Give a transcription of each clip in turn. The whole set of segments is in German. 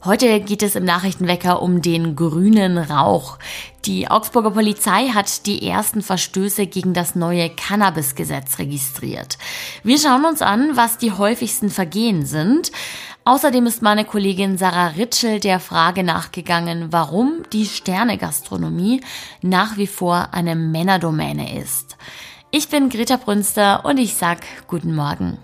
Heute geht es im Nachrichtenwecker um den grünen Rauch. Die Augsburger Polizei hat die ersten Verstöße gegen das neue Cannabis-Gesetz registriert. Wir schauen uns an, was die häufigsten Vergehen sind. Außerdem ist meine Kollegin Sarah Ritschel der Frage nachgegangen, warum die Sternegastronomie nach wie vor eine Männerdomäne ist. Ich bin Greta Brünster und ich sag guten Morgen.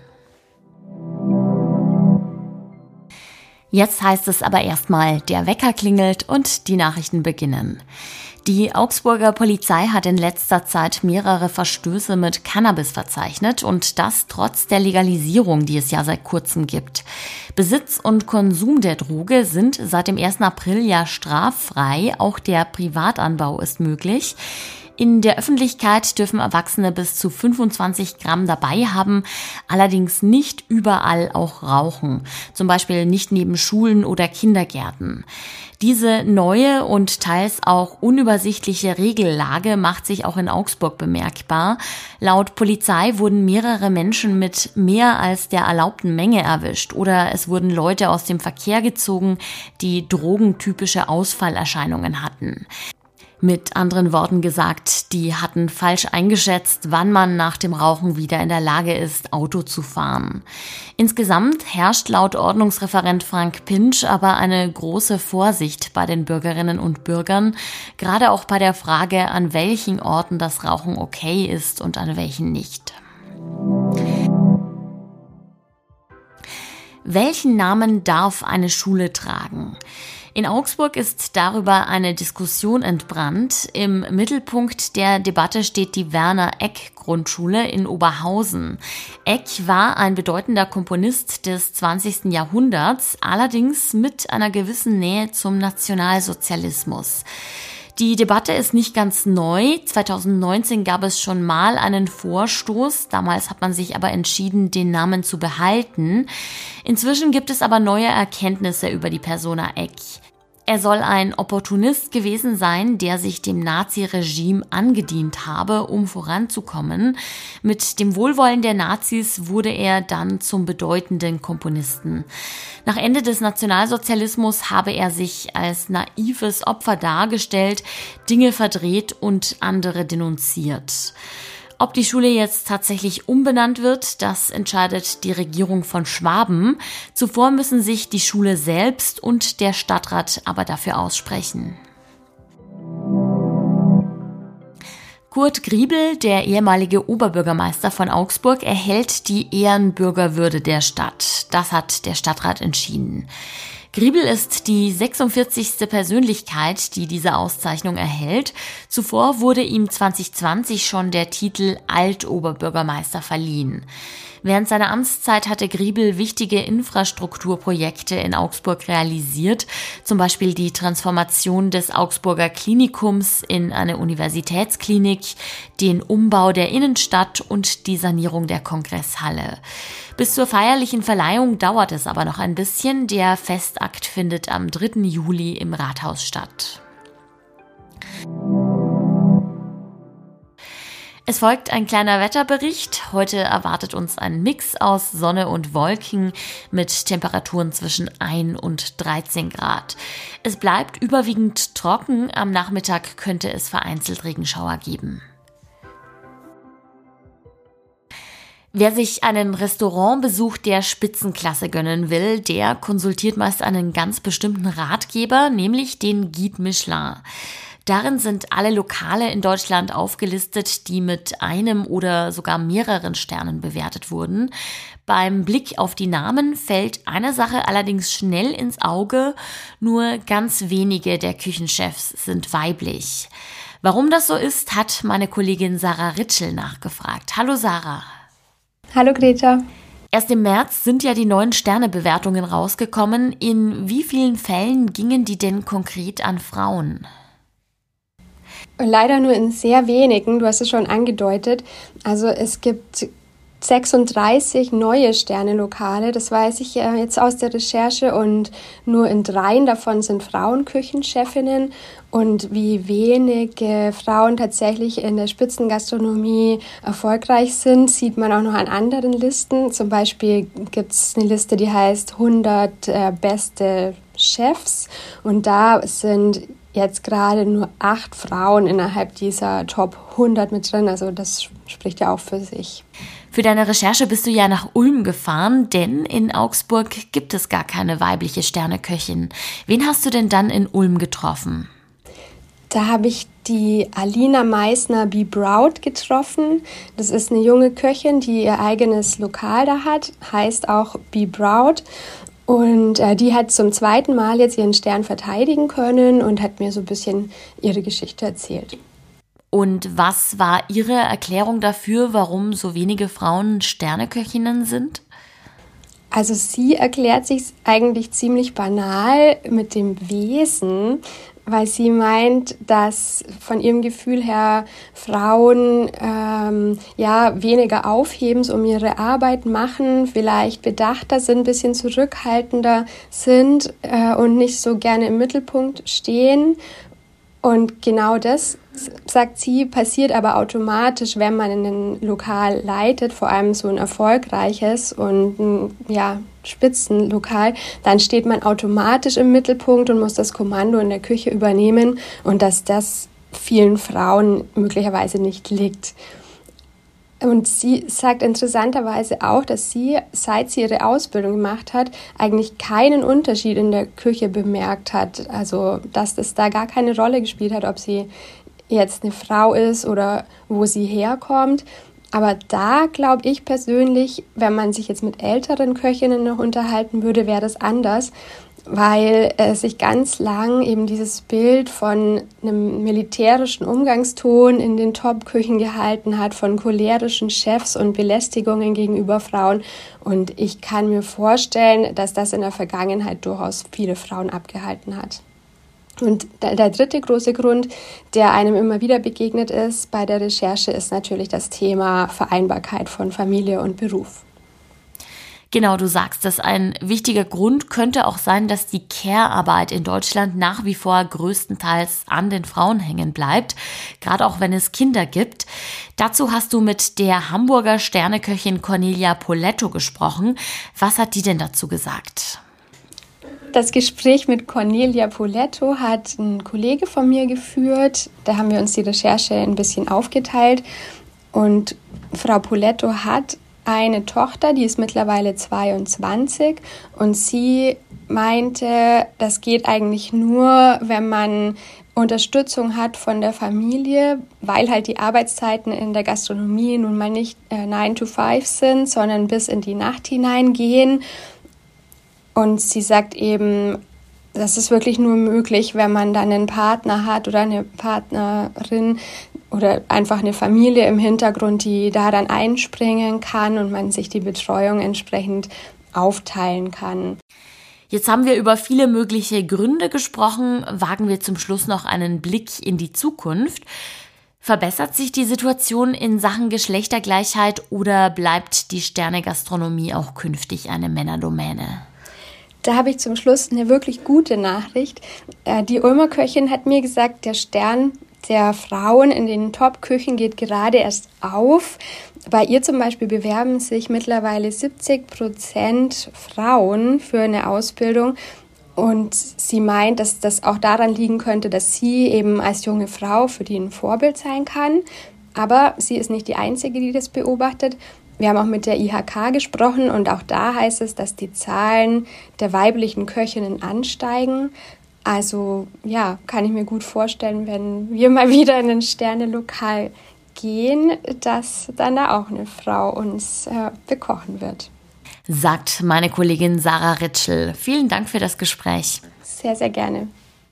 Jetzt heißt es aber erstmal, der Wecker klingelt und die Nachrichten beginnen. Die Augsburger Polizei hat in letzter Zeit mehrere Verstöße mit Cannabis verzeichnet und das trotz der Legalisierung, die es ja seit kurzem gibt. Besitz und Konsum der Droge sind seit dem 1. April ja straffrei, auch der Privatanbau ist möglich. In der Öffentlichkeit dürfen Erwachsene bis zu 25 Gramm dabei haben, allerdings nicht überall auch rauchen, zum Beispiel nicht neben Schulen oder Kindergärten. Diese neue und teils auch unübersichtliche Regellage macht sich auch in Augsburg bemerkbar. Laut Polizei wurden mehrere Menschen mit mehr als der erlaubten Menge erwischt oder es wurden Leute aus dem Verkehr gezogen, die drogentypische Ausfallerscheinungen hatten. Mit anderen Worten gesagt, die hatten falsch eingeschätzt, wann man nach dem Rauchen wieder in der Lage ist, Auto zu fahren. Insgesamt herrscht laut Ordnungsreferent Frank Pintsch aber eine große Vorsicht bei den Bürgerinnen und Bürgern, gerade auch bei der Frage, an welchen Orten das Rauchen okay ist und an welchen nicht. Welchen Namen darf eine Schule tragen? In Augsburg ist darüber eine Diskussion entbrannt. Im Mittelpunkt der Debatte steht die Werner-Eck-Grundschule in Oberhausen. Eck war ein bedeutender Komponist des 20. Jahrhunderts, allerdings mit einer gewissen Nähe zum Nationalsozialismus. Die Debatte ist nicht ganz neu. 2019 gab es schon mal einen Vorstoß. Damals hat man sich aber entschieden, den Namen zu behalten. Inzwischen gibt es aber neue Erkenntnisse über die Persona Eck. Er soll ein Opportunist gewesen sein, der sich dem Naziregime angedient habe, um voranzukommen. Mit dem Wohlwollen der Nazis wurde er dann zum bedeutenden Komponisten. Nach Ende des Nationalsozialismus habe er sich als naives Opfer dargestellt, Dinge verdreht und andere denunziert. Ob die Schule jetzt tatsächlich umbenannt wird, das entscheidet die Regierung von Schwaben. Zuvor müssen sich die Schule selbst und der Stadtrat aber dafür aussprechen. Kurt Griebel, der ehemalige Oberbürgermeister von Augsburg, erhält die Ehrenbürgerwürde der Stadt. Das hat der Stadtrat entschieden. Griebel ist die 46. Persönlichkeit, die diese Auszeichnung erhält. Zuvor wurde ihm 2020 schon der Titel Altoberbürgermeister verliehen. Während seiner Amtszeit hatte Griebel wichtige Infrastrukturprojekte in Augsburg realisiert, zum Beispiel die Transformation des Augsburger Klinikums in eine Universitätsklinik, den Umbau der Innenstadt und die Sanierung der Kongresshalle. Bis zur feierlichen Verleihung dauert es aber noch ein bisschen. Der Festakt findet am 3. Juli im Rathaus statt. Es folgt ein kleiner Wetterbericht. Heute erwartet uns ein Mix aus Sonne und Wolken mit Temperaturen zwischen 1 und 13 Grad. Es bleibt überwiegend trocken. Am Nachmittag könnte es vereinzelt Regenschauer geben. Wer sich einen Restaurantbesuch der Spitzenklasse gönnen will, der konsultiert meist einen ganz bestimmten Ratgeber, nämlich den Guide Michelin. Darin sind alle Lokale in Deutschland aufgelistet, die mit einem oder sogar mehreren Sternen bewertet wurden. Beim Blick auf die Namen fällt eine Sache allerdings schnell ins Auge: nur ganz wenige der Küchenchefs sind weiblich. Warum das so ist, hat meine Kollegin Sarah Ritschel nachgefragt. Hallo Sarah. Hallo Greta. Erst im März sind ja die neuen Sternebewertungen rausgekommen. In wie vielen Fällen gingen die denn konkret an Frauen? Leider nur in sehr wenigen, du hast es schon angedeutet. Also es gibt 36 neue Sternelokale, das weiß ich jetzt aus der Recherche, und nur in 3 davon sind Frauenküchenchefinnen. Und wie wenige Frauen tatsächlich in der Spitzengastronomie erfolgreich sind, sieht man auch noch an anderen Listen. Zum Beispiel gibt es eine Liste, die heißt 100 beste Chefs. Und da sind jetzt gerade nur 8 Frauen innerhalb dieser Top 100 mit drin. Also das spricht ja auch für sich. Für deine Recherche bist du ja nach Ulm gefahren, denn in Augsburg gibt es gar keine weibliche Sterneköchin. Wen hast du denn dann in Ulm getroffen? Da habe ich die Alina Meissner-Bie-Braut getroffen. Das ist eine junge Köchin, die ihr eigenes Lokal da hat, heißt auch Bie-Braut. Und die hat zum 2. Mal jetzt ihren Stern verteidigen können und hat mir so ein bisschen ihre Geschichte erzählt. Und was war ihre Erklärung dafür, warum so wenige Frauen Sterneköchinnen sind? Also sie erklärt sich eigentlich ziemlich banal mit dem Wesen, weil sie meint, dass von ihrem Gefühl her Frauen weniger Aufhebens um ihre Arbeit machen, vielleicht bedachter sind, ein bisschen zurückhaltender sind und nicht so gerne im Mittelpunkt stehen. Und genau das, sagt sie, passiert aber automatisch, wenn man ein Lokal leitet, vor allem so ein erfolgreiches und ein Spitzenlokal, dann steht man automatisch im Mittelpunkt und muss das Kommando in der Küche übernehmen und dass das vielen Frauen möglicherweise nicht liegt. Und sie sagt interessanterweise auch, dass sie, seit sie ihre Ausbildung gemacht hat, eigentlich keinen Unterschied in der Küche bemerkt hat. Also, dass das da gar keine Rolle gespielt hat, ob sie jetzt eine Frau ist oder wo sie herkommt. Aber da glaube ich persönlich, wenn man sich jetzt mit älteren Köchinnen noch unterhalten würde, wäre das anders, weil sich ganz lang eben dieses Bild von einem militärischen Umgangston in den Top-Küchen gehalten hat, von cholerischen Chefs und Belästigungen gegenüber Frauen. Und ich kann mir vorstellen, dass das in der Vergangenheit durchaus viele Frauen abgehalten hat. Und der dritte große Grund, der einem immer wieder begegnet ist bei der Recherche, ist natürlich das Thema Vereinbarkeit von Familie und Beruf. Genau, du sagst es. Ein wichtiger Grund könnte auch sein, dass die Care-Arbeit in Deutschland nach wie vor größtenteils an den Frauen hängen bleibt, gerade auch wenn es Kinder gibt. Dazu hast du mit der Hamburger Sterneköchin Cornelia Poletto gesprochen. Was hat die denn dazu gesagt? Das Gespräch mit Cornelia Poletto hat ein Kollege von mir geführt. Da haben wir uns die Recherche ein bisschen aufgeteilt. Und Frau Poletto hat eine Tochter, die ist mittlerweile 22 und sie meinte, das geht eigentlich nur, wenn man Unterstützung hat von der Familie, weil halt die Arbeitszeiten in der Gastronomie nun mal nicht 9 to 5 sind, sondern bis in die Nacht hineingehen. Und sie sagt eben, das ist wirklich nur möglich, wenn man dann einen Partner hat oder eine Partnerin oder einfach eine Familie im Hintergrund, die da dann einspringen kann und man sich die Betreuung entsprechend aufteilen kann. Jetzt haben wir über viele mögliche Gründe gesprochen. Wagen wir zum Schluss noch einen Blick in die Zukunft. Verbessert sich die Situation in Sachen Geschlechtergleichheit oder bleibt die Sternegastronomie auch künftig eine Männerdomäne? Da habe ich zum Schluss eine wirklich gute Nachricht. Die Ulmer Köchin hat mir gesagt, der Stern der Frauen in den Top-Küchen geht gerade erst auf. Bei ihr zum Beispiel bewerben sich mittlerweile 70% Frauen für eine Ausbildung. Und sie meint, dass das auch daran liegen könnte, dass sie eben als junge Frau für die ein Vorbild sein kann. Aber sie ist nicht die Einzige, die das beobachtet. Wir haben auch mit der IHK gesprochen und auch da heißt es, dass die Zahlen der weiblichen Köchinnen ansteigen. Also ja, kann ich mir gut vorstellen, wenn wir mal wieder in ein Sternelokal gehen, dass dann da auch eine Frau uns bekochen wird. Sagt meine Kollegin Sarah Ritschl. Vielen Dank für das Gespräch. Sehr, sehr gerne.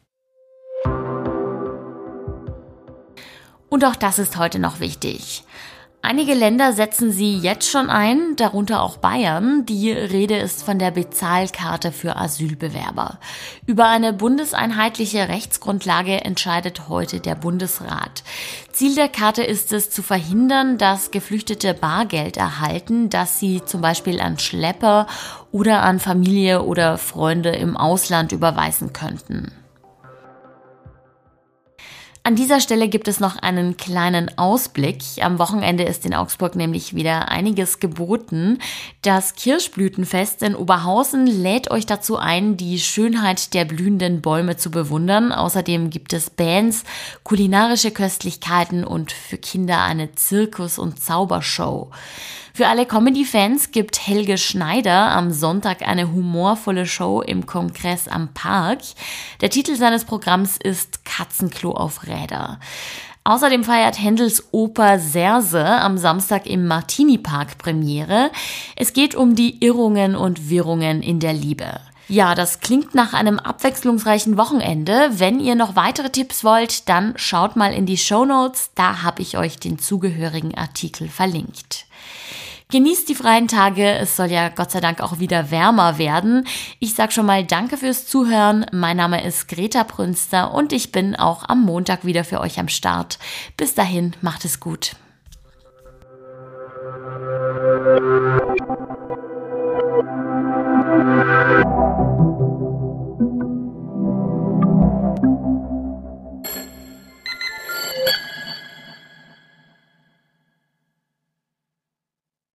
Und auch das ist heute noch wichtig. Einige Länder setzen sie jetzt schon ein, darunter auch Bayern. Die Rede ist von der Bezahlkarte für Asylbewerber. Über eine bundeseinheitliche Rechtsgrundlage entscheidet heute der Bundesrat. Ziel der Karte ist es, zu verhindern, dass Geflüchtete Bargeld erhalten, das sie zum Beispiel an Schlepper oder an Familie oder Freunde im Ausland überweisen könnten. An dieser Stelle gibt es noch einen kleinen Ausblick. Am Wochenende ist in Augsburg nämlich wieder einiges geboten. Das Kirschblütenfest in Oberhausen lädt euch dazu ein, die Schönheit der blühenden Bäume zu bewundern. Außerdem gibt es Bands, kulinarische Köstlichkeiten und für Kinder eine Zirkus- und Zaubershow. Für alle Comedy-Fans gibt Helge Schneider am Sonntag eine humorvolle Show im Kongress am Park. Der Titel seines Programms ist Katzenklo auf Räder. Außerdem feiert Händels Oper Serse am Samstag im Martini-Park Premiere. Es geht um die Irrungen und Wirrungen in der Liebe. Ja, das klingt nach einem abwechslungsreichen Wochenende. Wenn ihr noch weitere Tipps wollt, dann schaut mal in die Shownotes. Da habe ich euch den zugehörigen Artikel verlinkt. Genießt die freien Tage, es soll ja Gott sei Dank auch wieder wärmer werden. Ich sag schon mal danke fürs Zuhören. Mein Name ist Greta Brünster und ich bin auch am Montag wieder für euch am Start. Bis dahin, macht es gut.